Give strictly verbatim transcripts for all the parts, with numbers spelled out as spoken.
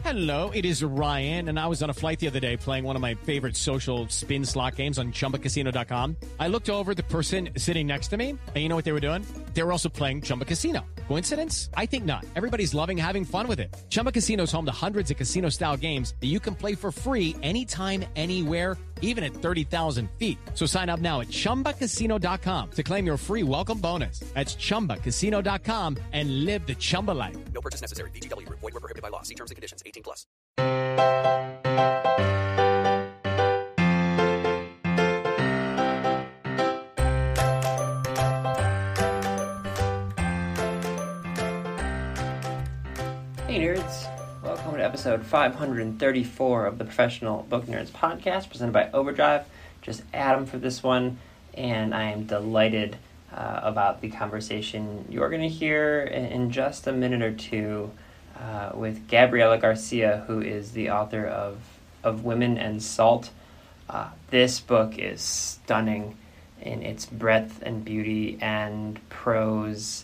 Hello, it is Ryan, and I was on a flight the other day playing one of my favorite social spin slot games on Chumba Casino dot com. I looked over at the person sitting next to me, and you know what they were doing? They were also playing Chumba Casino. Coincidence? I think not. Everybody's loving having fun with it. Chumba Casino is home to hundreds of casino-style games that you can play for free anytime, anywhere, even at thirty thousand feet. So sign up now at Chumba Casino dot com to claim your free welcome bonus. That's Chumba Casino dot com and live the Chumba life. No purchase necessary. V G W. Void where prohibited by law. See terms and conditions. eighteen plus. Hey nerds, welcome to episode five hundred thirty-four of the Professional Book Nerds podcast presented by Overdrive. Just Adam for this one, and I am delighted uh, about the conversation you're going to hear in, in just a minute or two uh, with Gabriela Garcia, who is the author of, of Women and Salt. Uh, this book is stunning in its breadth and beauty and prose.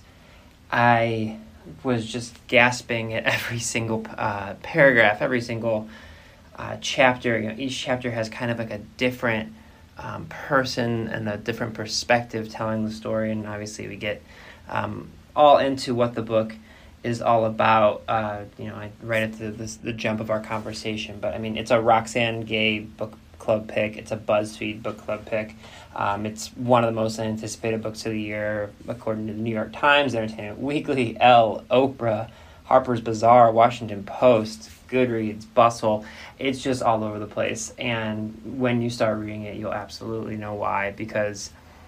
I was just gasping at every single uh, paragraph, every single uh, chapter. You know, each chapter has kind of like a different um, person and a different perspective telling the story, and obviously we get um, all into what the book is all about. Uh, you know, I, right at the, the the jump of our conversation, but I mean, it's a Roxane Gay book club pick. It's a BuzzFeed book club pick. Um, it's one of the most anticipated books of the year, according to the New York Times, Entertainment Weekly, Elle, Oprah, Harper's Bazaar, Washington Post, Goodreads, Bustle. It's just all over the place. And when you start reading it, you'll absolutely know why, because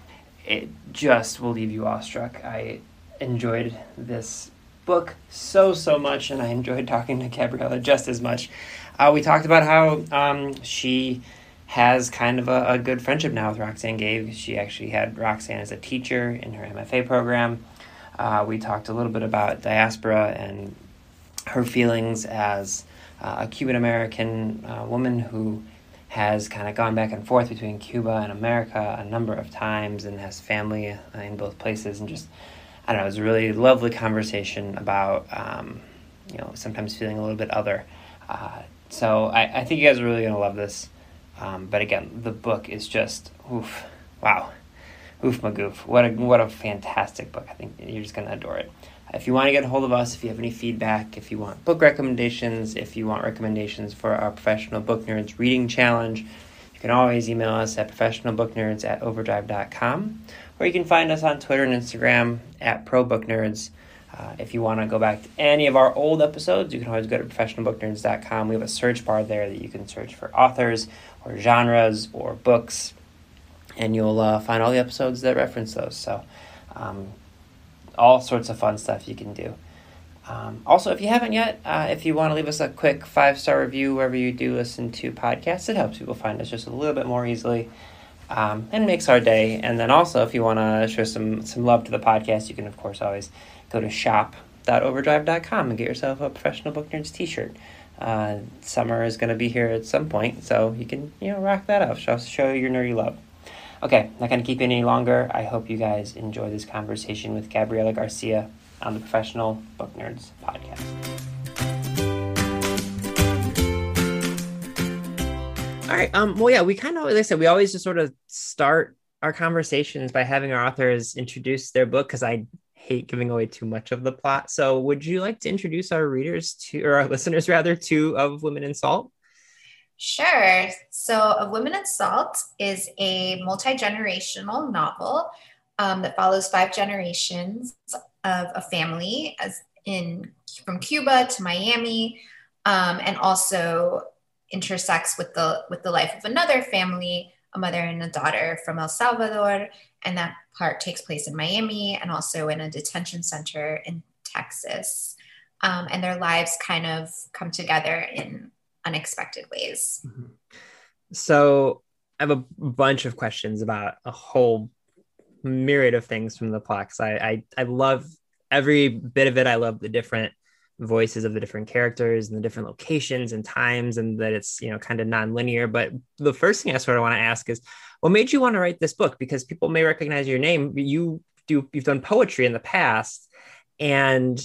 it just will leave you awestruck. I enjoyed this book so, so much, and I enjoyed talking to Gabriela just as much. Uh, we talked about how um, she has kind of a, a good friendship now with Roxane Gay, because she actually had Roxane as a teacher in her M F A program. Uh, we talked a little bit about diaspora and her feelings as uh, a Cuban-American uh, woman who has kind of gone back and forth between Cuba and America a number of times and has family uh, in both places. And just, I don't know, it was a really lovely conversation about, um, you know, sometimes feeling a little bit other. Uh, so I, I think you guys are really going to love this. Um, but again, the book is just, oof, wow, oof magoof. What a, what a fantastic book. I think you're just going to adore it. If you want to get a hold of us, if you have any feedback, if you want book recommendations, if you want recommendations for our Professional Book Nerds Reading Challenge, you can always email us at professionalbooknerds at overdrive dot com, or you can find us on Twitter and Instagram at ProBookNerds. Uh, if you want to go back to any of our old episodes, you can always go to professional book nerds dot com. We have a search bar there that you can search for authors or genres or books, and you'll uh, find all the episodes that reference those. So um, all sorts of fun stuff you can do. Um, also, if you haven't yet, uh, if you want to leave us a quick five-star review wherever you do listen to podcasts, it helps people find us just a little bit more easily. Um, and makes our day. And then also, if you want to show some, some love to the podcast, you can, of course, always go to shop dot overdrive dot com and get yourself a Professional Book Nerds t-shirt. Uh, summer is going to be here at some point, so you can, you know, rock that up. Show, show your nerdy love. Okay, not going to keep you any longer. I hope you guys enjoy this conversation with Gabriela Garcia on the Professional Book Nerds podcast. All right. Um, well, yeah, we kind of, like I said, we always just sort of start our conversations by having our authors introduce their book, because I hate giving away too much of the plot. So would you like to introduce our readers to, or our listeners rather, to Of Women and Salt? Sure. So Of Women and Salt is a multi-generational novel um, that follows five generations of a family as in from Cuba to Miami, um, and also intersects with the with the life of another family, a mother and a daughter from El Salvador, and that part takes place in Miami and also in a detention center in Texas. Um, and their lives kind of come together in unexpected ways. Mm-hmm. So I have a bunch of questions about a whole myriad of things from the plot, because I, I, I love every bit of it. I love the different voices of the different characters and the different locations and times, and that it's, you know, kind of non-linear. But the first thing I sort of want to ask is, what made you want to write this book? Because people may recognize your name. You do, you've done poetry in the past. And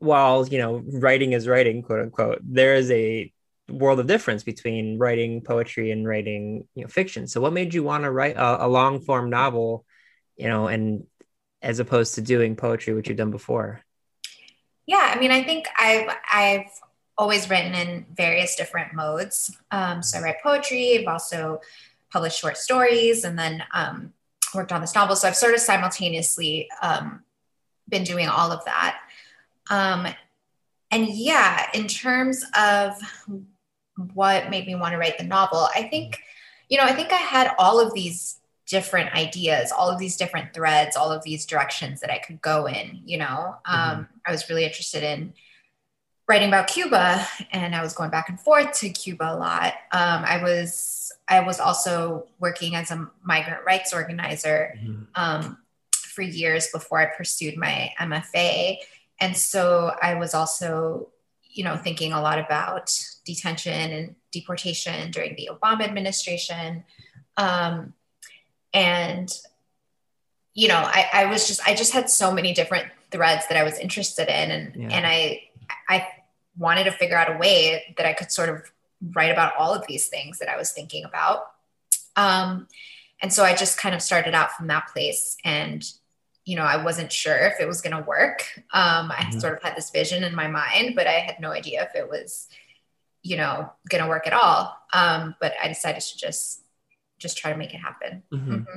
while, you know, writing is writing, quote unquote, there is a world of difference between writing poetry and writing, you know, fiction. So what made you want to write a, a long form novel, you know, and as opposed to doing poetry, which you've done before? Yeah, I mean, I think I've I've always written in various different modes. Um, so I write poetry. I've also published short stories, and then um, worked on this novel. So I've sort of simultaneously um, been doing all of that. Um, and yeah, in terms of what made me want to write the novel, I think, you know, I think I had all of these different ideas, all of these different threads, all of these directions that I could go in, you know. Um, mm-hmm. I was really interested in writing about Cuba, and I was going back and forth to Cuba a lot. Um, I was, I was also working as a migrant rights organizer mm-hmm. um, for years before I pursued my M F A. And so I was also, you know, thinking a lot about detention and deportation during the Obama administration. Um, and, you know, I, I was just, I just had so many different threads that I was interested in. And, yeah. and I, I wanted to figure out a way that I could sort of write about all of these things that I was thinking about. Um, and so I just kind of started out from that place, and, you know, I wasn't sure if it was going to work. Um, I mm-hmm. sort of had this vision in my mind, but I had no idea if it was, you know, going to work at all. Um, but I decided to just, just try to make it happen. Mm-hmm. Mm-hmm.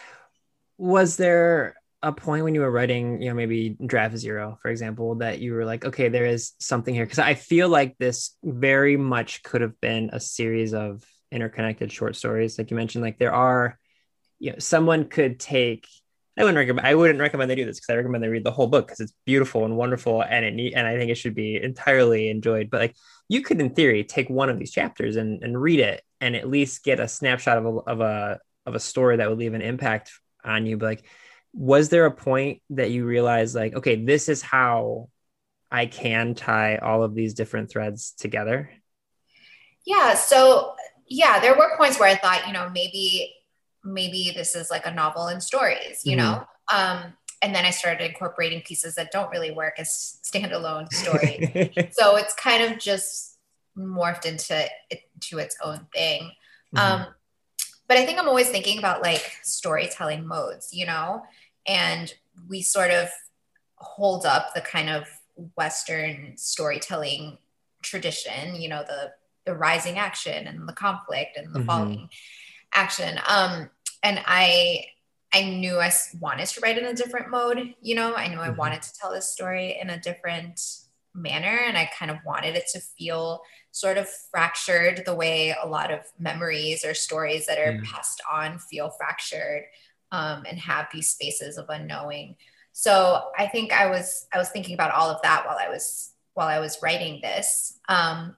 Was there a point when you were writing, you know, maybe Draft Zero, for example, that you were like, okay, there is something here? Because I feel like this very much could have been a series of interconnected short stories. Like you mentioned, like there are, you know, someone could take, I wouldn't recommend, I wouldn't recommend they do this, because I recommend they read the whole book, because it's beautiful and wonderful, and it need, and I think it should be entirely enjoyed. But like, you could, in theory, take one of these chapters and, and read it, and at least get a snapshot of a, of a, of a story that would leave an impact on you. But like, was there a point that you realized, like, okay, this is how I can tie all of these different threads together? Yeah. So yeah, there were points where I thought, you know, maybe, maybe this is like a novel in stories, you mm-hmm. know? Um, and then I started incorporating pieces that don't really work as standalone stories. So it's kind of just morphed into, into its own thing. Mm-hmm. Um, but I think I'm always thinking about like storytelling modes, you know, and we sort of hold up the kind of Western storytelling tradition, you know, the, the rising action and the conflict and the mm-hmm. falling action. Um, and I, I knew I wanted to write in a different mode. You know, I knew I mm-hmm. wanted to tell this story in a different manner. And I kind of wanted it to feel sort of fractured, the way a lot of memories or stories that are yeah. passed on feel fractured, um, and have these spaces of unknowing. So I think I was, I was thinking about all of that while I was, while I was writing this. Um,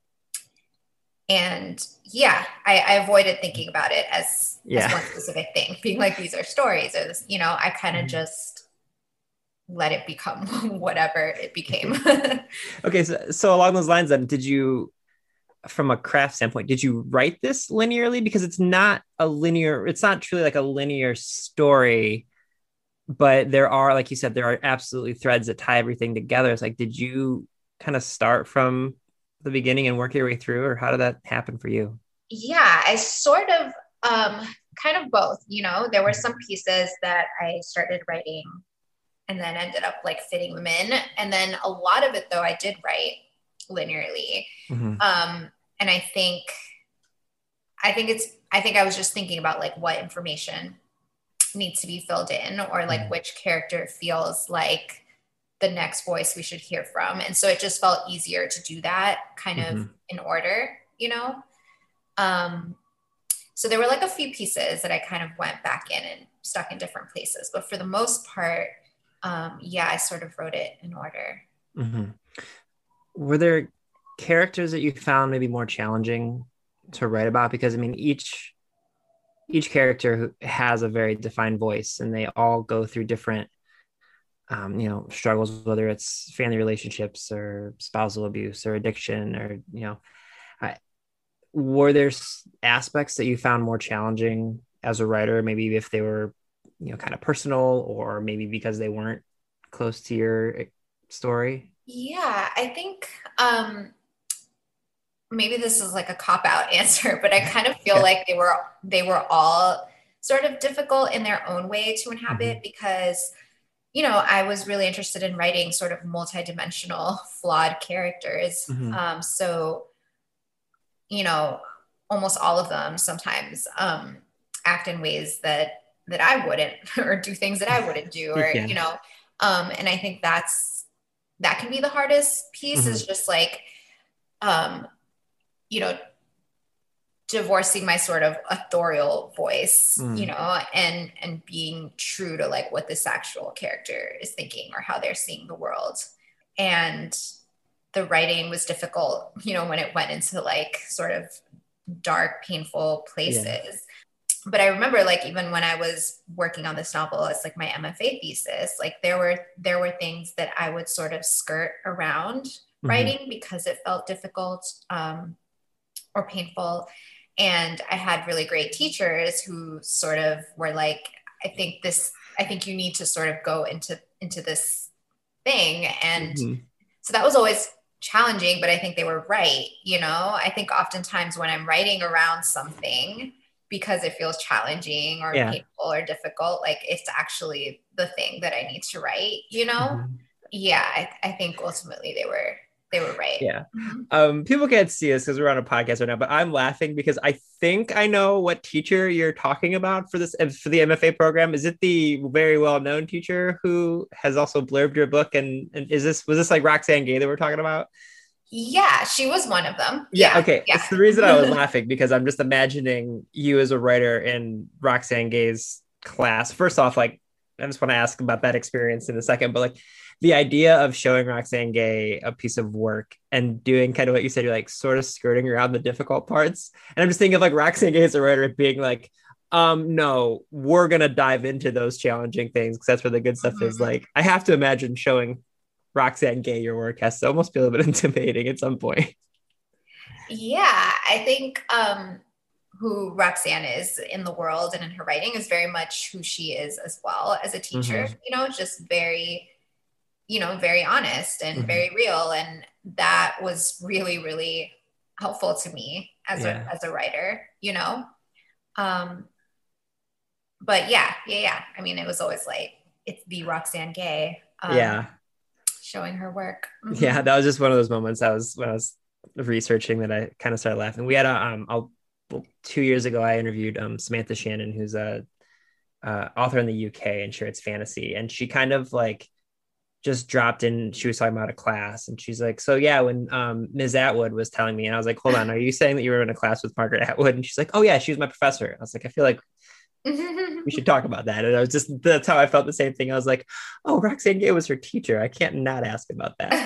And yeah, I, I avoided thinking about it as, yeah. as one specific thing, being like, these are stories, or this, you know, I kind of mm-hmm. just let it become whatever it became. Okay. So, so along those lines, then, did you, from a craft standpoint, did you write this linearly? Because it's not a linear, it's not truly like a linear story, but there are, like you said, there are absolutely threads that tie everything together. It's like, did you kind of start from the beginning and work your way through, or how did that happen for you? Yeah, I sort of, um, kind of both, you know, there were some pieces that I started writing and then ended up like fitting them in. And then a lot of it though, I did write linearly. Mm-hmm. Um, and I think, I think it's, I think I was just thinking about like what information needs to be filled in, or like mm-hmm. which character feels like the next voice we should hear from. And so it just felt easier to do that kind of mm-hmm. in order, you know? Um, so there were like a few pieces that I kind of went back in and stuck in different places, but for the most part, um, yeah, I sort of wrote it in order. Mm-hmm. Were there characters that you found maybe more challenging to write about? Because I mean, each, each character has a very defined voice, and they all go through different Um, you know, struggles, whether it's family relationships or spousal abuse or addiction, or, you know, I, were there aspects that you found more challenging as a writer, maybe if they were, you know, kind of personal, or maybe because they weren't close to your story? Yeah, I think um, maybe this is like a cop-out answer, but I kind of feel Yeah. like they were they were all sort of difficult in their own way to Mhm. inhabit because, you know, I was really interested in writing sort of multidimensional, flawed characters. Mhm. Um, so, you know, almost all of them sometimes um, act in ways that that I wouldn't, or do things that I wouldn't do, or Yeah. you know, um, and I think that's that can be the hardest piece Mhm. is just like, um, you know, divorcing my sort of authorial voice, you Mm. know, and and being true to like what this actual character is thinking or how they're seeing the world. And the writing was difficult, you know, when it went into like sort of dark, painful Yeah. places. But I remember like even when I was working on this novel as like my M F A thesis, like there were there were things that I would sort of skirt around Mhm. writing because it felt difficult um, or painful. And I had really great teachers who sort of were like, I think this, I think you need to sort of go into into this thing. And Mhm. so that was always challenging, but I think they were right. You know, I think oftentimes when I'm writing around something, because it feels challenging or Yeah. painful or difficult, like it's actually the thing that I need to write, you know? Mhm. Yeah, I, I think ultimately they were they were right. Yeah. Mhm. Um, people can't see us because we're on a podcast right now, but I'm laughing because I think I know what teacher you're talking about for this for the M F A program. Is it the very well-known teacher who has also blurbed your book? And, and is this was this like Roxane Gay that we're talking about? Yeah, she was one of them. Yeah, Yeah, okay. It's the reason I was yeah. laughing because I'm just imagining you as a writer in Roxane Gay's class. First off, like I just want to ask about that experience in a second, but like the idea of showing Roxane Gay a piece of work and doing kind of what you said, you're like sort of skirting around the difficult parts. And I'm just thinking of like Roxane Gay as a writer being like, um, no, we're gonna dive into those challenging things because that's where the good stuff is. Mhm. Like, I have to imagine showing Roxane Gay your work has to almost feel a bit intimidating at some point. Yeah, I think um, who Roxanne is in the world and in her writing is very much who she is as well as a teacher. Mm-hmm. You know, just very, you know, very honest and Mm-hmm. very real, and that was really, really helpful to me as a Yeah. as a writer. You know, um, but yeah, yeah, yeah. I mean, it was always like it's the Roxanne Gay um, Yeah. showing her work. Yeah. Hmm. That was just one of those moments I was when I was researching that I kind of started laughing. We had a um a, well, two years ago I interviewed um Samantha Shannon, who's a uh, author in the U K and shares fantasy, and she kind of like just dropped in. She was talking about a class, and she's like, "So yeah, when um Miz Atwood was telling me," and I was like, "Hold on, are you saying that you were in a class with Margaret Atwood?" And she's like, "Oh yeah, she was my professor." I was like, "I feel like we should talk about that." And I was just that's how I felt the same thing. I was like, "Oh, Roxane Gay was her teacher. I can't not ask about that."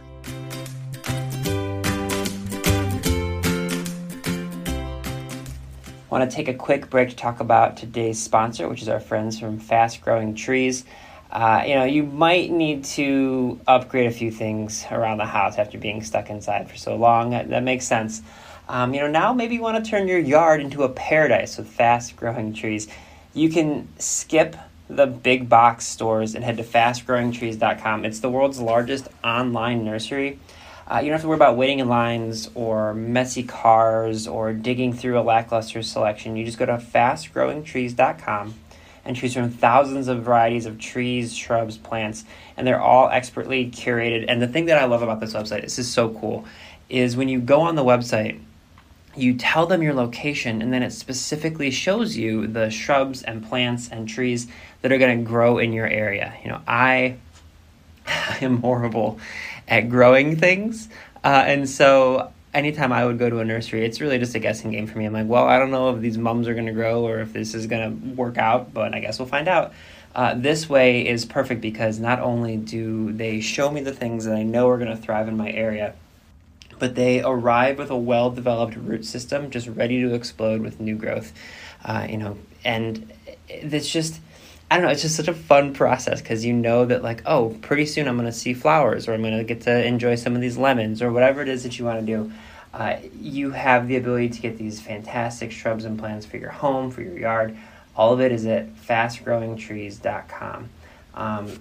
I want to take a quick break to talk about today's sponsor, which is our friends from Fast Growing Trees. Uh, you know, you might need to upgrade a few things around the house after being stuck inside for so long. That, that makes sense. Um, you know, now maybe you want to turn your yard into a paradise with Fast Growing Trees. You can skip the big box stores and head to fast growing trees dot com. It's the world's largest online nursery. Uh, you don't have to worry about waiting in lines or messy cars or digging through a lackluster selection. You just go to fast growing trees dot com and choose from thousands of varieties of trees, shrubs, plants, and they're all expertly curated. And the thing that I love about this website, this is so cool, is when you go on the website, you tell them your location, and then it specifically shows you the shrubs and plants and trees that are going to grow in your area. You know, I, I am horrible at growing things, uh, and so anytime I would go to a nursery, it's really just a guessing game for me. I'm like, well, I don't know if these mums are going to grow or if this is going to work out, but I guess we'll find out. Uh, this way is perfect because not only do they show me the things that I know are going to thrive in my area, but they arrive with a well-developed root system just ready to explode with new growth. Uh, you know, and it's just, I don't know, it's just such a fun process because you know that like, oh, pretty soon I'm going to see flowers or I'm going to get to enjoy some of these lemons or whatever it is that you want to do. Uh, you have the ability to get these fantastic shrubs and plants for your home, for your yard. All of it is at fast growing trees dot com. Um,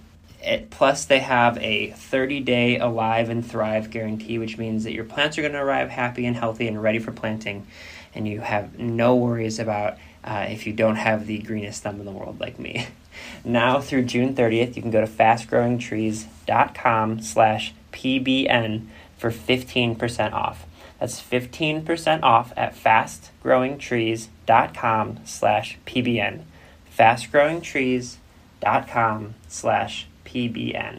It, plus, they have a thirty-day Alive and Thrive guarantee, which means that your plants are going to arrive happy and healthy and ready for planting, and you have no worries about uh, if you don't have the greenest thumb in the world like me. Now through June thirtieth, you can go to fastgrowingtrees.com slash PBN for fifteen percent off. That's fifteen percent off at fastgrowingtrees.com slash PBN. fastgrowingtrees.com slash PBN.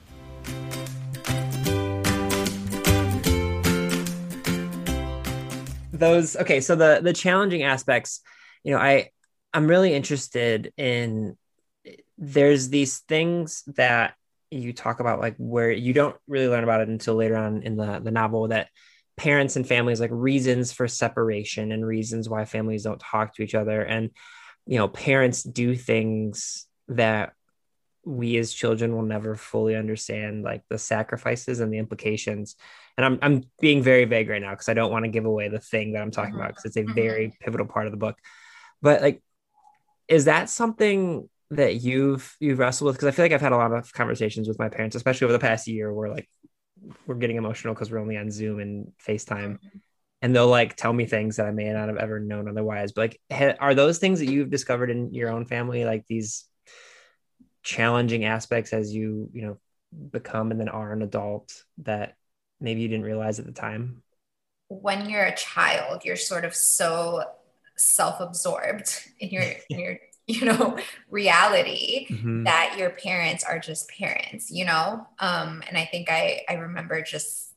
Those, okay, so the the challenging aspects, you know, I I'm really interested in, there's these things that you talk about, like where you don't really learn about it until later on in the the novel, that parents and families, like reasons for separation and reasons why families don't talk to each other, and you know, parents do things that we as children will never fully understand, like the sacrifices and the implications. And I'm I'm being very vague right now because I don't want to give away the thing that I'm talking Mhm. about, because it's a Mhm. very pivotal part of the book. But like, is that something that you've you've wrestled with? Because I feel like I've had a lot of conversations with my parents, especially over the past year, where like we're getting emotional because we're only on Zoom and FaceTime, and they'll like tell me things that I may not have ever known otherwise. But like, ha- are those things that you've discovered in your own family, like these challenging aspects as you, you know, become and then are an adult, that maybe you didn't realize at the time? When you're a child, you're sort of so self-absorbed in your in your you know reality Mhm. that your parents are just parents, you know. Um, and I think I I remember just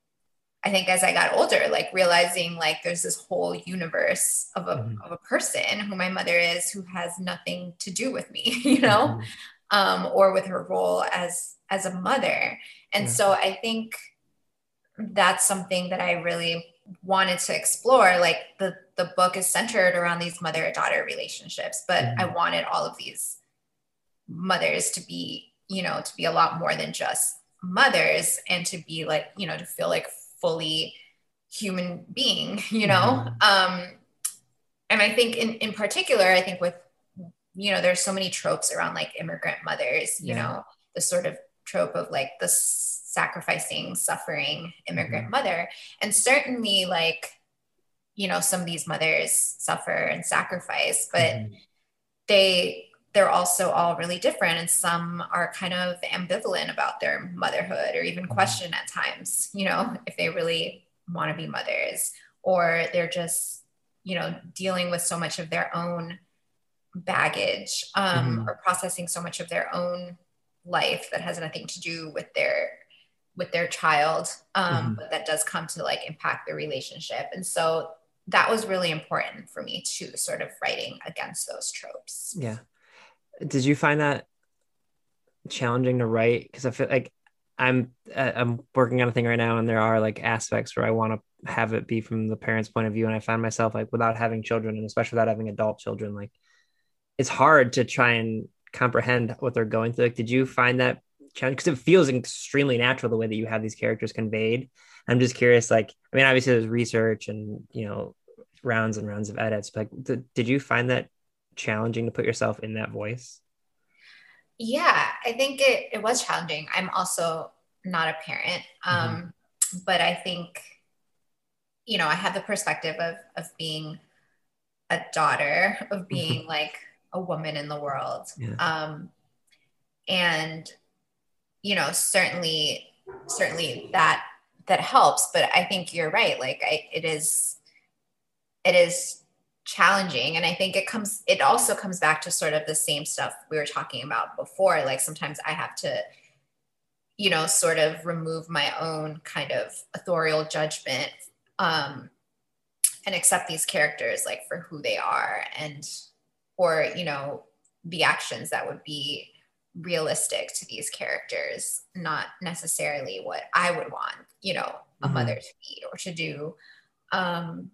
I think as I got older, like realizing like there's this whole universe of a Mhm. of a person who my mother is, who has nothing to do with me, you know, Mhm. um, or with her role as as a mother. And Yeah. so I think that's something that I really wanted to explore. Like the the book is centered around these mother-daughter relationships, but I Mhm. wanted all of these mothers to be, you know, to be a lot more than just mothers, and to be like, you know, to feel like fully human being, you know. Mhm. Um, and I think in in particular, I think with, you know, there's so many tropes around like immigrant mothers, you Yeah. know, the sort of trope of like the sacrificing, suffering immigrant Mhm. mother. And certainly, like, you know, some of these mothers suffer and sacrifice, but Mhm. they, they're also all really different. And some are kind of ambivalent about their motherhood, or even Mhm. question at times, you know, if they really want to be mothers, or they're just, you know, dealing with so much of their own baggage, um, Mhm. or processing so much of their own life that has nothing to do with their with their child, um, Mhm. but that does come to like impact the relationship. And so that was really important for me too, sort of writing against those tropes. Yeah. Did you find that challenging to write? Because I feel like I'm uh, I'm working on a thing right now, and there are like aspects where I want to have it be from the parents' point of view, and I find myself like, without having children, and especially without having adult children, like it's hard to try and comprehend what they're going through. Like, did you find that challenging? Because it feels extremely natural the way that you have these characters conveyed. I'm just curious, like, I mean, obviously there's research and, you know, rounds and rounds of edits, but like, th- did you find that challenging to put yourself in that voice? Yeah, I think it, it was challenging. I'm also not a parent, Mm-hmm. um, but I think, you know, I have the perspective of of being a daughter, of being like a woman in the world. Yeah. Um, and, you know, certainly, certainly that that helps. But I think you're right. Like I, it is, it is challenging, and I think it comes. It also comes back to sort of the same stuff we were talking about before. Like sometimes I have to, you know, sort of remove my own kind of authorial judgment, um, and accept these characters like for who they are, and or you know the actions that would be realistic to these characters, not necessarily what I would want, you know, a mother Mm-hmm. to be or to do. Um,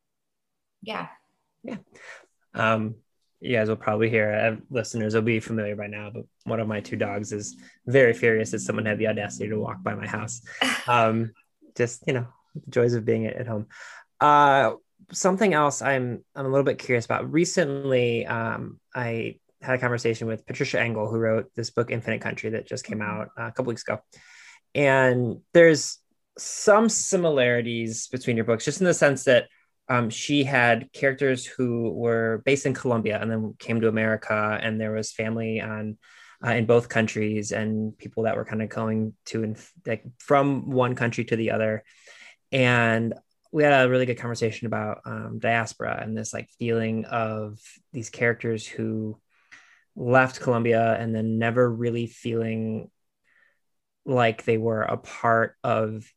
yeah. Yeah. Um, you guys will probably hear, uh, listeners will be familiar by now, but one of my two dogs is very furious that someone had the audacity to walk by my house. Um, just, you know, the joys of being at, at home. Uh, something else I'm I'm a little bit curious about. Recently, um, I had a conversation with Patricia Engel, who wrote this book, Infinite Country, that just came out uh, a couple weeks ago. And there's some similarities between your books, just in the sense that um, she had characters who were based in Colombia and then came to America, and there was family on uh, in both countries, and people that were kind of going to and like from one country to the other. And we had a really good conversation about um, diaspora and this like feeling of these characters who left Colombia and then never really feeling like they were a part of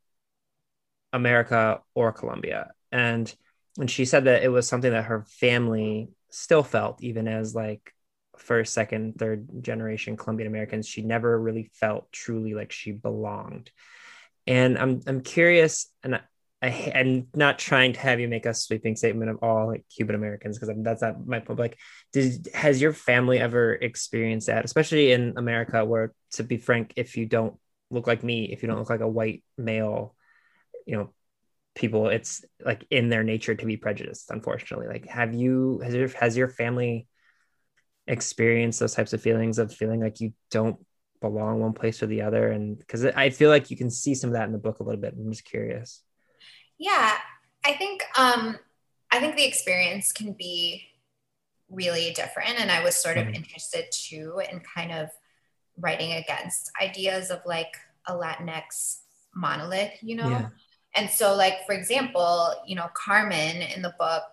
America or Colombia. And when she said that it was something that her family still felt, even as like first, second, third generation Colombian Americans, she never really felt truly like she belonged. And I'm I'm curious, and I, I, I'm not trying to have you make a sweeping statement of all like Cuban Americans, because that's not my point. But, like, did has your family ever experienced that, especially in America, where, to be frank, if you don't look like me, if you don't look like a white male, you know, people, it's like in their nature to be prejudiced, unfortunately. Like, have you has your has your family experienced those types of feelings of feeling like you don't belong one place or the other? And because I feel like you can see some of that in the book a little bit. I'm just curious. Yeah, I think um, I think the experience can be really different, and I was sort of mm-hmm. interested too in kind of writing against ideas of like a Latinx monolith, you know. Yeah. And so, like, for example, you know, Carmen in the book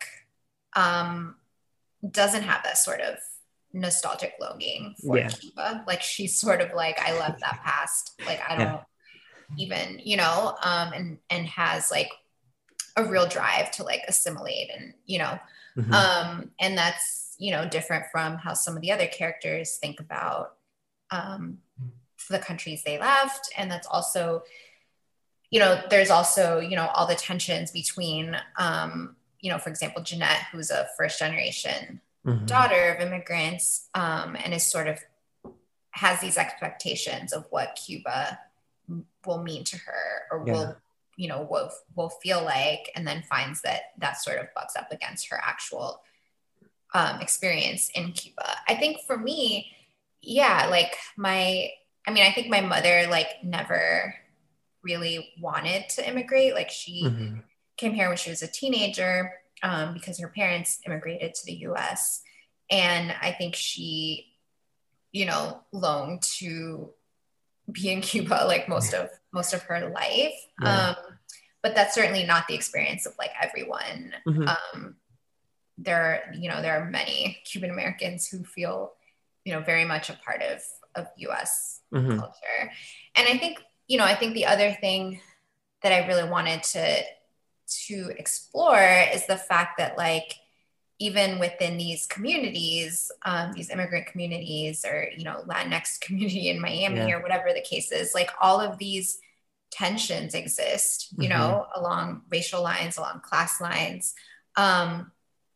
um, doesn't have that sort of nostalgic longing for yeah. Cuba. Like, she's sort of like, I left that past. Like, I don't yeah. even, you know, um, and and has like a real drive to like assimilate, and you know, mm-hmm. um, and that's, you know, different from how some of the other characters think about um, the countries they left, and that's also, you know, there's also, you know, all the tensions between, um, you know, for example, Jeanette, who's a first generation mm-hmm. daughter of immigrants, um, and is sort of has these expectations of what Cuba will mean to her, or yeah. will, you know, will, will feel like, and then finds that that sort of bucks up against her actual um, experience in Cuba. I think for me, yeah, like my, I mean, I think my mother like never really wanted to immigrate. Like, she mm-hmm. came here when she was a teenager um, because her parents immigrated to the U S. And I think she, you know, longed to be in Cuba like most of most of her life. Yeah. Um, but that's certainly not the experience of like everyone. Mm-hmm. Um, there, you know, there are many Cuban Americans who feel, you know, very much a part of, of U S mm-hmm. culture. And I think, you know, I think the other thing that I really wanted to, to explore is the fact that, like, even within these communities, um, these immigrant communities, or, you know, Latinx community in Miami yeah. or whatever the case is, like, all of these tensions exist, you mm-hmm. know, along racial lines, along class lines. Um,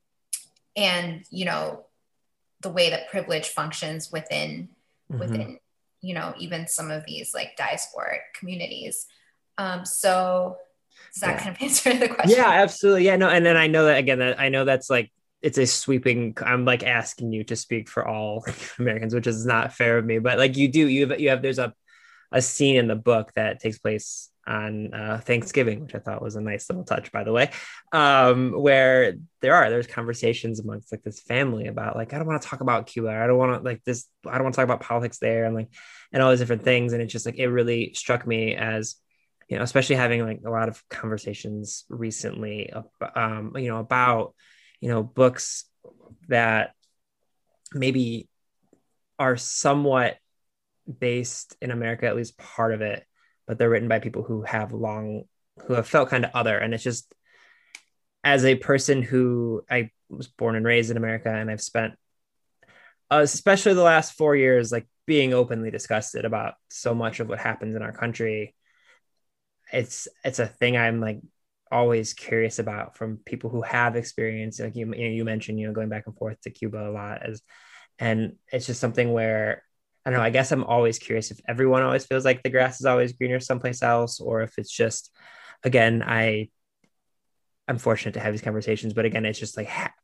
and, you know, the way that privilege functions within, mm-hmm. within, you know, even some of these like diasporic communities. Um, so does that yeah. kind of answer the question? Yeah, absolutely. Yeah, no. And then I know that, again, that I know that's like, it's a sweeping, I'm like asking you to speak for all Americans, which is not fair of me, but like you do, you have, you have, there's a, a scene in the book that takes place on uh, Thanksgiving, which I thought was a nice little touch, by the way, um, where there are, there's conversations amongst like this family about like, I don't want to talk about Cuba. I don't want to like this, I don't want to talk about politics there, and like, and all these different things. And it's just like, it really struck me as, you know, especially having like a lot of conversations recently, um, you know, about, you know, books that maybe are somewhat based in America, at least part of it, but they're written by people who have long, who have felt kind of other. And it's just, as a person who, I was born and raised in America, and I've spent, uh, especially the last four years, like being openly disgusted about so much of what happens in our country. It's, it's a thing I'm like always curious about from people who have experience. Like you, you know, you mentioned, you know, going back and forth to Cuba a lot, as, and it's just something where, I don't know, I guess I'm always curious if everyone always feels like the grass is always greener someplace else, or if it's just, again, I, I'm fortunate to have these conversations, but again, it's just like ha-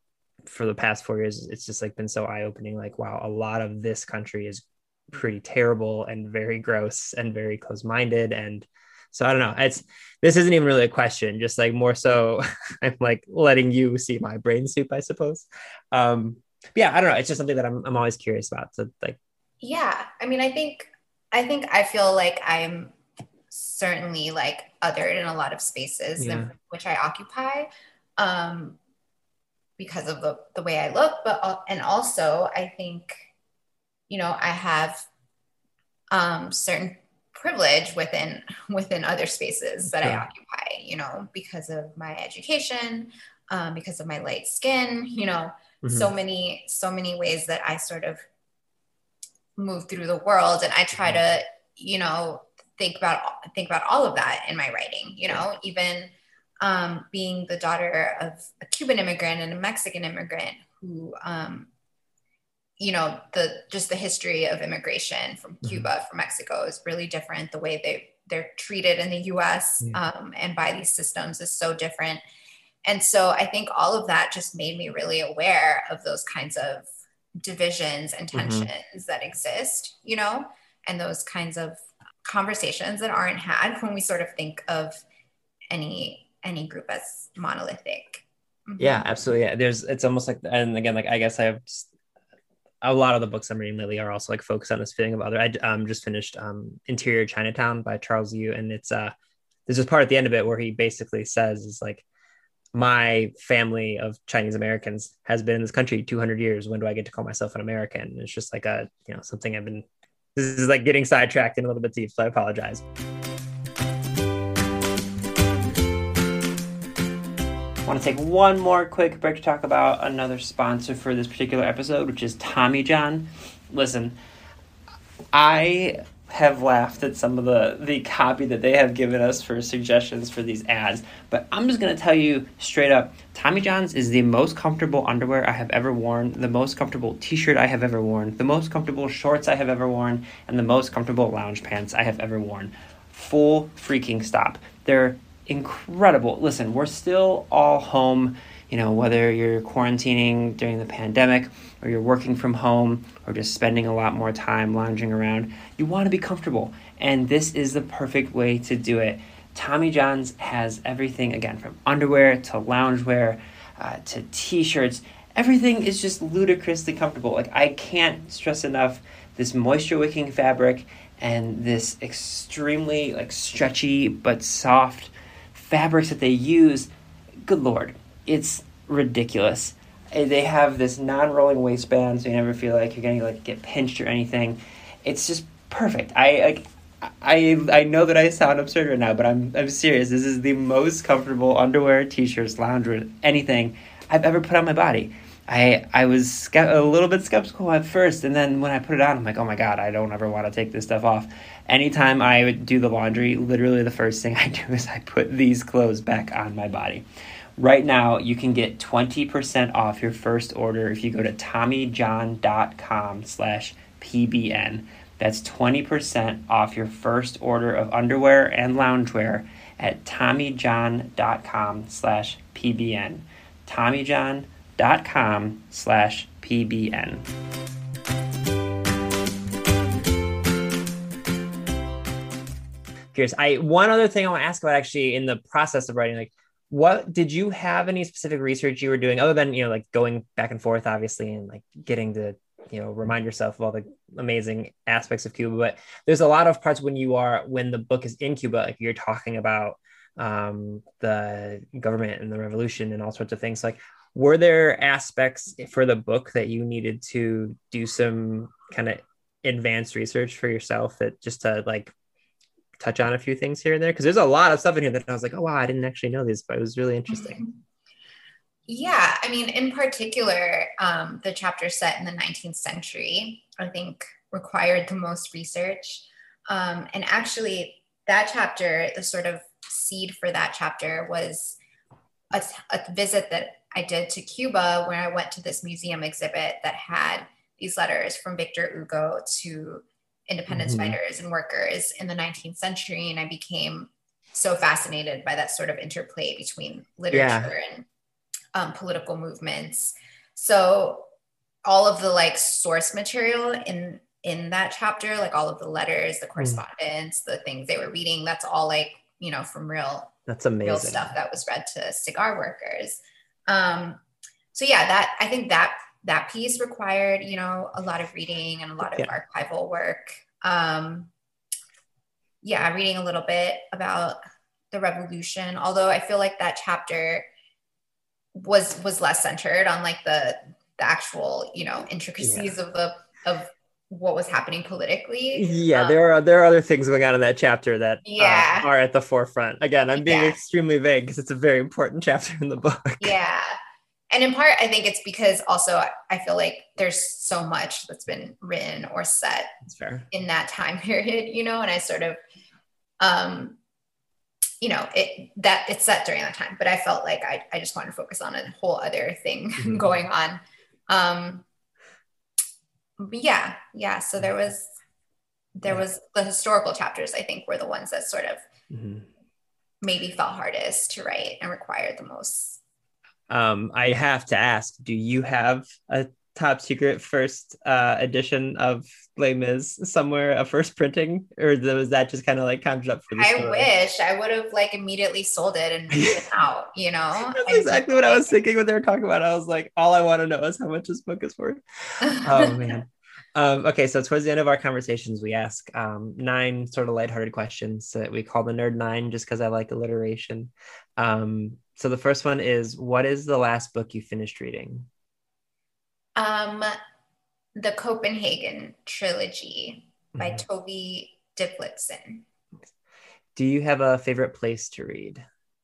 for the past four years, it's just like been so eye opening. Like, wow, a lot of this country is pretty terrible and very gross and very close minded. And so I don't know. It's this isn't even really a question, just like more so I'm like letting you see my brain soup, I suppose. Um, yeah, I don't know. It's just something that I'm I'm always curious about. So like, yeah, I mean, I think I think I feel like I'm certainly like othered in a lot of spaces yeah. in which I occupy, um, because of the the way I look, but uh, and also I think, you know, I have um, certain privilege within within other spaces that Sure. I occupy, you know, because of my education, um, because of my light skin, you know, mm-hmm. so many so many ways that I sort of move through the world, and I try to, you know, think about think about all of that in my writing, you know, even um, being the daughter of a Cuban immigrant and a Mexican immigrant who um, you know, the just the history of immigration from Cuba, mm-hmm. from Mexico is really different. The way they, they're treated in the U S yeah. um, and by these systems is so different. And so I think all of that just made me really aware of those kinds of divisions and tensions mm-hmm. that exist, you know, and those kinds of conversations that aren't had when we sort of think of any, any group as monolithic. Mm-hmm. Yeah, absolutely. Yeah. There's, it's almost like, and again, like, I guess I have just, a lot of the books I'm reading lately are also like focused on this feeling of other. I um, just finished um, Interior Chinatown by Charles Yu. And it's uh, there's this part at the end of it where he basically says, is like, my family of Chinese Americans has been in this country two hundred years. When do I get to call myself an American? And it's just like a, you know, something I've been, this is like getting sidetracked and a little bit deep. So I apologize. I want to take one more quick break to talk about another sponsor for this particular episode, which is Tommy John. Listen, I have laughed at some of the, the copy that they have given us for suggestions for these ads, but I'm just going to tell you straight up, Tommy John's is the most comfortable underwear I have ever worn, the most comfortable t-shirt I have ever worn, the most comfortable shorts I have ever worn, and the most comfortable lounge pants I have ever worn. Full freaking stop. They're incredible. Listen, we're still all home, you know, whether you're quarantining during the pandemic or you're working from home or just spending a lot more time lounging around, you want to be comfortable. And this is the perfect way to do it. Tommy John's has everything, again, from underwear to loungewear uh, to t-shirts. Everything is just ludicrously comfortable. Like, I can't stress enough this moisture-wicking fabric and this extremely like stretchy but soft fabrics that they use. Good Lord, it's ridiculous. They have this non-rolling waistband, so you never feel like you're going to like get pinched or anything. It's just perfect. I like. I I know that I sound absurd right now, but I'm I'm serious. This is the most comfortable underwear, t-shirts, loungewear, anything I've ever put on my body. I I was ske- a little bit skeptical at first, and then when I put it on, I'm like, oh my God, I don't ever want to take this stuff off. Anytime I would do the laundry, literally the first thing I do is I put these clothes back on my body. Right now, you can get twenty percent off your first order if you go to TommyJohn.com slash PBN. That's twenty percent off your first order of underwear and loungewear at TommyJohn.com slash PBN. TommyJohn.com slash PBN. Curious. I one other thing I want to ask about, actually, in the process of writing, like, what did you have any specific research you were doing other than, you know, like going back and forth, obviously, and like getting to, you know, remind yourself of all the amazing aspects of Cuba? But there's a lot of parts when you are, when the book is in Cuba, like you're talking about um, the government and the revolution and all sorts of things. Like, were there aspects for the book that you needed to do some kind of advanced research for yourself, that just to like touch on a few things here and there? Because there's a lot of stuff in here that I was like, oh wow, I didn't actually know this, but it was really interesting. Yeah, I mean, in particular, um, the chapter set in the nineteenth century, I think, required the most research. Um, and actually, that chapter, the sort of seed for that chapter was a, a visit that I did to Cuba, where I went to this museum exhibit that had these letters from Victor Hugo to independence mm-hmm. fighters and workers in the nineteenth century. And I became so fascinated by that sort of interplay between literature yeah. and um, political movements. So all of the like source material in in that chapter, like all of the letters, the correspondence, mm. the things they were reading, that's all like, you know, from real, that's amazing real stuff that was read to cigar workers. Um, so yeah, that I think that that piece required, you know, a lot of reading and a lot of yeah. archival work. Um, yeah, reading a little bit about the revolution, although I feel like that chapter was was less centered on like the the actual, you know, intricacies yeah. of the of what was happening politically. Yeah, um, there are there are other things going on in that chapter that yeah. uh, are at the forefront. Again, I'm being yeah. extremely vague because it's a very important chapter in the book. Yeah. And in part, I think it's because also I feel like there's so much that's been written or set that's fair. In that time period, you know, and I sort of, um, you know, it that it's set during that time, but I felt like I, I just wanted to focus on a whole other thing mm-hmm. going on. Um, but yeah, yeah. So there was, there yeah. was the historical chapters, I think, were the ones that sort of mm-hmm. maybe felt hardest to write and required the most. Um, I have to ask, do you have a top secret first uh, edition of Les Mis somewhere, a first printing, or was that just kind of like conjured up for the story? I wish I would have like immediately sold it and moved it out, you know? That's I exactly what I was thinking when they were talking about it. I was like, all I want to know is how much this book is worth. Oh man. Um, okay, so towards the end of our conversations, we ask um, nine sort of lighthearted questions that we call the Nerd Nine, just because I like alliteration. Um, so the first one is, what is the last book you finished reading? Um, the Copenhagen trilogy by mm-hmm. Toby Ditlevsen. Do you have a favorite place to read?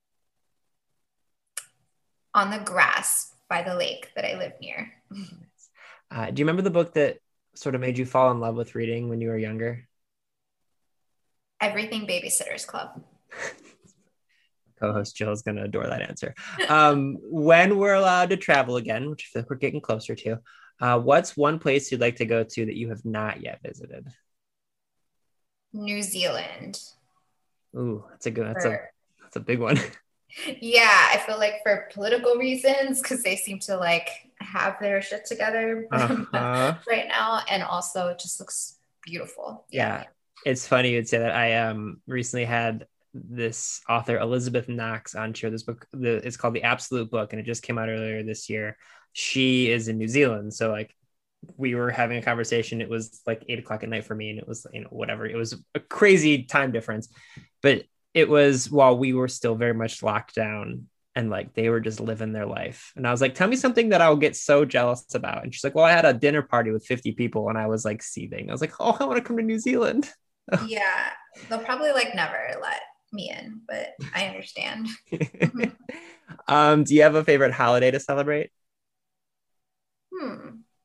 On the grass by the lake that I live near. Uh, do you remember the book that sort of made you fall in love with reading when you were younger? Everything Babysitters Club. Co-host Jill is going to adore that answer. Um, when we're allowed to travel again, which I feel like we're getting closer to, uh, what's one place you'd like to go to that you have not yet visited? New Zealand. Ooh, that's a good, that's for, a, that's a big one. Yeah, I feel like for political reasons, because they seem to like have their shit together uh-huh. right now. And also it just looks beautiful. Yeah. yeah. It's funny you'd say that. I um recently had this author Elizabeth Knox on share this book. The, it's called The Absolute Book, and it just came out earlier this year. She is in New Zealand, so like we were having a conversation. It was like eight o'clock at night for me, and it was, you know, whatever. It was a crazy time difference, but it was while we were still very much locked down, and like they were just living their life. And I was like, tell me something that I'll get so jealous about. And she's like, well, I had a dinner party with fifty people, and I was like seething. I was like, oh, I want to come to New Zealand. Yeah, they'll probably like never let me in, but I understand. um, do you have a favorite holiday to celebrate? Hmm.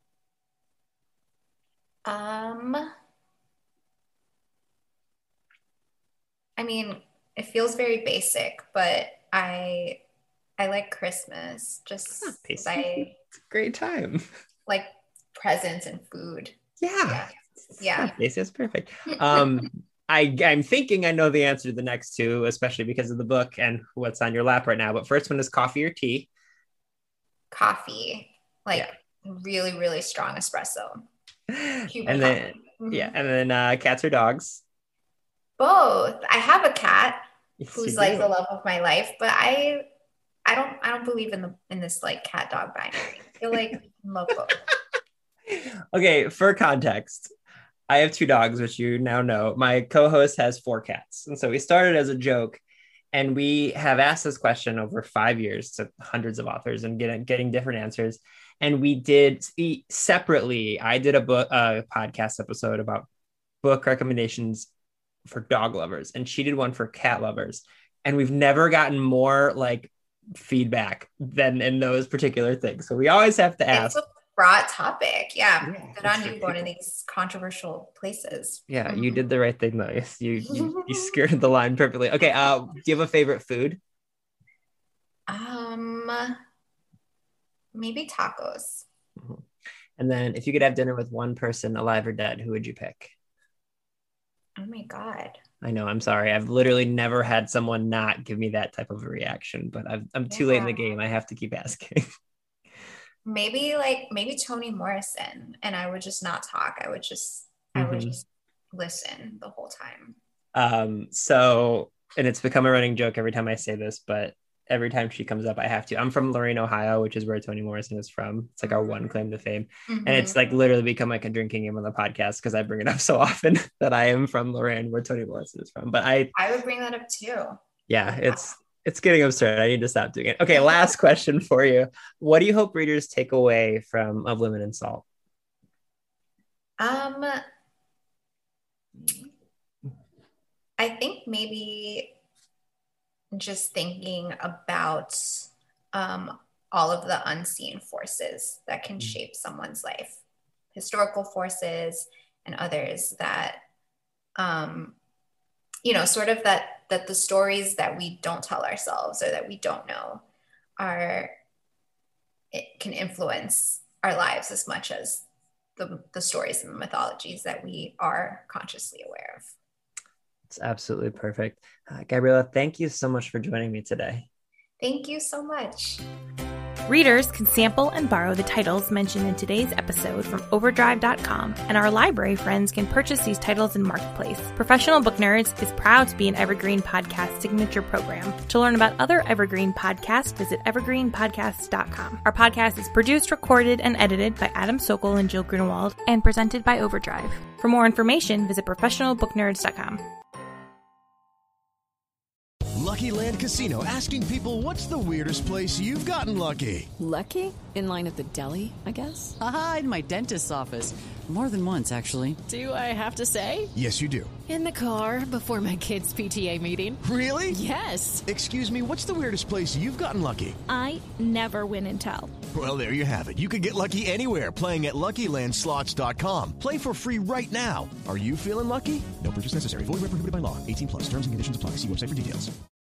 Um. I mean, it feels very basic, but I I like Christmas. Just it's I, it's a great time. Like presents and food. Yeah. Yeah. Yeah. Basic, that's perfect. Um. I, I'm thinking I know the answer to the next two, especially because of the book and what's on your lap right now. But first one is coffee or tea? Coffee, like yeah. really, really strong espresso. Cuban and then, mm-hmm. yeah, and then uh, cats or dogs? Both. I have a cat yes, who's like the love of my life, but I, I don't, I don't believe in the in this like cat dog binary. I feel like love both. Okay, for context. I have two dogs, which you now know. My co-host has four cats. And so we started as a joke, and we have asked this question over five years to hundreds of authors and getting, getting different answers. And we did separately, I did a book, a podcast episode about book recommendations for dog lovers, and she did one for cat lovers. And we've never gotten more like feedback than in those particular things. So we always have to ask. Broad topic. Yeah. yeah Good on you going to these controversial places. Yeah, you did the right thing though. Yes, you you, you skirted the line perfectly. Okay, uh, do you have a favorite food? Um maybe tacos. Mm-hmm. And then if you could have dinner with one person, alive or dead, who would you pick? Oh my God. I know, I'm sorry. I've literally never had someone not give me that type of a reaction, but I've, I'm too yeah. late in the game. I have to keep asking. maybe like maybe Toni Morrison, and I would just not talk. I would just mm-hmm. I would just listen the whole time. Um, so, and it's become a running joke every time I say this, but every time she comes up, I have to. I'm from Lorain, Ohio, which is where Toni Morrison is from. It's like our one claim to fame. Mm-hmm. And it's like literally become like a drinking game on the podcast because I bring it up so often that I am from Lorain, where Toni Morrison is from. But I I would bring that up too. Yeah, it's it's getting absurd. I need to stop doing it. Okay, last question for you. What do you hope readers take away from Of Women in Salt? Um, I think maybe just thinking about um, all of the unseen forces that can shape someone's life, historical forces and others that, um, you know, sort of that, that the stories that we don't tell ourselves or that we don't know are, it can influence our lives as much as the, the stories and the mythologies that we are consciously aware of. It's absolutely perfect. Uh, Gabriella, thank you so much for joining me today. Thank you so much. Readers can sample and borrow the titles mentioned in today's episode from overdrive dot com, and our library friends can purchase these titles in Marketplace. Professional Book Nerds is proud to be an Evergreen Podcast signature program. To learn about other Evergreen podcasts, visit evergreen podcasts dot com. Our podcast is produced, recorded, and edited by Adam Sokol and Jill Grunewald, and presented by Overdrive. For more information, visit professional book nerds dot com. Lucky Land Casino, asking people, what's the weirdest place you've gotten lucky? Lucky? In line at the deli, I guess? Aha, in my dentist's office. More than once, actually. Do I have to say? Yes, you do. In the car before my kids' P T A meeting. Really? Yes. Excuse me, what's the weirdest place you've gotten lucky? I never win and tell. Well, there you have it. You can get lucky anywhere, playing at lucky land slots dot com. Play for free right now. Are you feeling lucky? No purchase necessary. Void where prohibited by law. eighteen plus. Terms and conditions apply. See website for details.